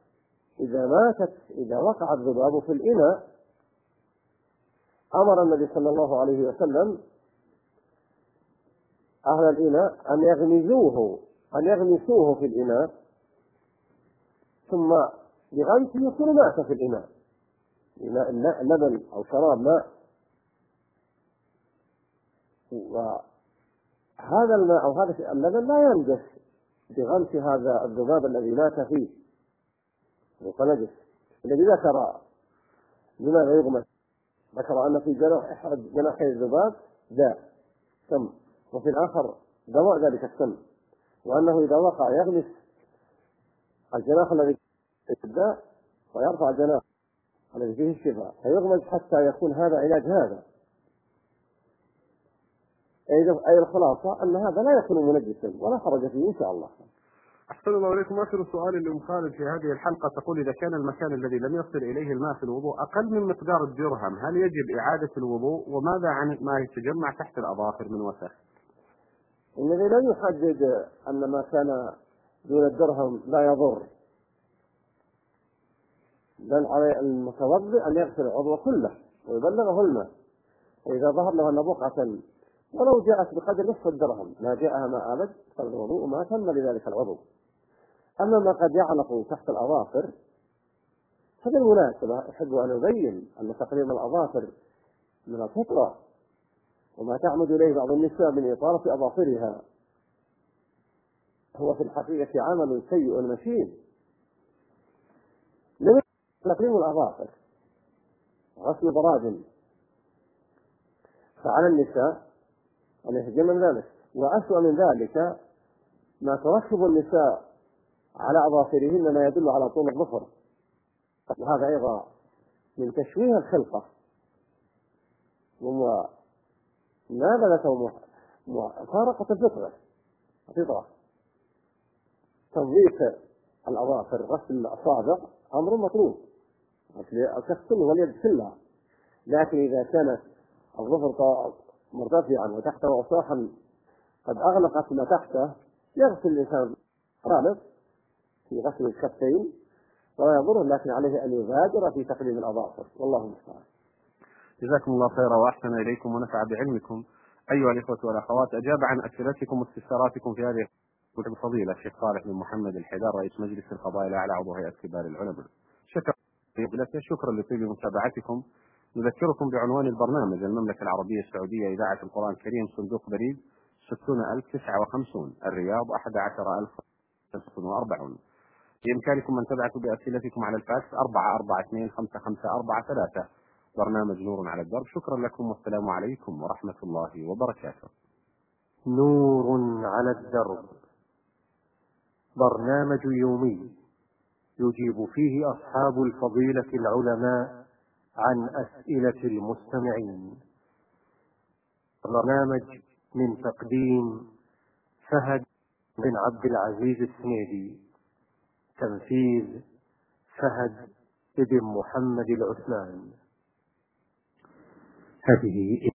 Speaker 2: إذا وقع الذباب في الإناء أمر النبي صلى الله عليه وسلم أهل الإناء أن يغمسوه في الإناء، ثم بغمسه يكون ماء في الإناء، لبن أو شراب ماء، وهذا الماء أو هذا اللبن لا ينجس بغمس هذا الذباب الذي مات فيه، فنجس. الذي ذكر لماذا يغمس ذكر أن في جناح أحد جناحي الذباب داء سم، وفي الآخر دواء ذلك السم، وأنه إذا وقع يغمس الجناح الذي فيه الداء ويرفع الجناح الذي فيه الشفاء، فيغمس حتى يكون هذا علاج هذا. أي الخلاصة أن هذا لا يكون منجسا ولا حرج فيه إن شاء الله.
Speaker 1: أحسن الله إليكم. آخر سؤال لأم خالد في هذه الحلقة تقول: إذا كان المكان الذي لم يصل إليه الماء في الوضوء أقل من مقدار الدرهم، هل يجب إعادة الوضوء؟ وماذا عن ما يتجمع تحت الأظافر من وسخ؟
Speaker 2: الذي لم يحدد أن ما كان دون الدرهم لا يضر، بل على المتوضئ أن يغسل العضو كله ويبلغه الماء، وإذا ظهر له أن بقعة ولو جاءت بقدر نصف الدرهم ما جاءها ماء أبد فالوضوء ما تم لذلك العضو. أما ما قد يعلق تحت الأظافر فبالمناسبة أحب أن أبين أن تقليم الأظافر من الفطرة، وما تعمد إليه بعض النساء من إطالة أظافرها هو في الحقيقة عمل سيء مشين. لم تقليم الأظافر غسل براجم، فعلى النساء أن يهجمن ذلك، وأسوأ من ذلك ما تركب النساء على أظافرهن ما يدل على طول الظفر، وهذا أيضا من تشويه الخلقة ومنابذة ومفارقة الفطرة. تنظيف الأظافر غسل الأصابع أمر مطلوب، تغسله واليد كلها، لكن إذا كانت الظفر مرتفعا وتحته أصاحا قد أغلقت ما تحته يغسل الإنسان غالب في غسل الكفين ولا يضره، لكن عليه أن يبادر في تقليم الأظافر، والله المستعان.
Speaker 1: جزاكم الله خيرا وأحسن إليكم ونفع بعلمكم. أيها الإخوة والأخوات، أجاب عن أسئلتكم واستفساراتكم في هذه الفضيلة الشيخ صالح بن محمد الحدار، رئيس مجلس القضاء الأعلى عضو هيئة كبار العلماء. شكرا لطيب متابعتكم. نذكركم بعنوان البرنامج: المملكة العربية السعودية، إذاعة القرآن الكريم، صندوق بريد 60059 الرياض 11040. بإمكانكم أن تبعثوا بأسئلتكم على الفاكس 4425544. برنامج نور على الدرب. شكرا لكم والسلام عليكم ورحمة الله وبركاته.
Speaker 3: نور على الدرب، برنامج يومي يجيب فيه أصحاب الفضيلة العلماء عن أسئلة المستمعين. برنامج من تقديم فهد بن عبد العزيز السنيدي، تنفيذ فهد بن محمد العثمان. هذه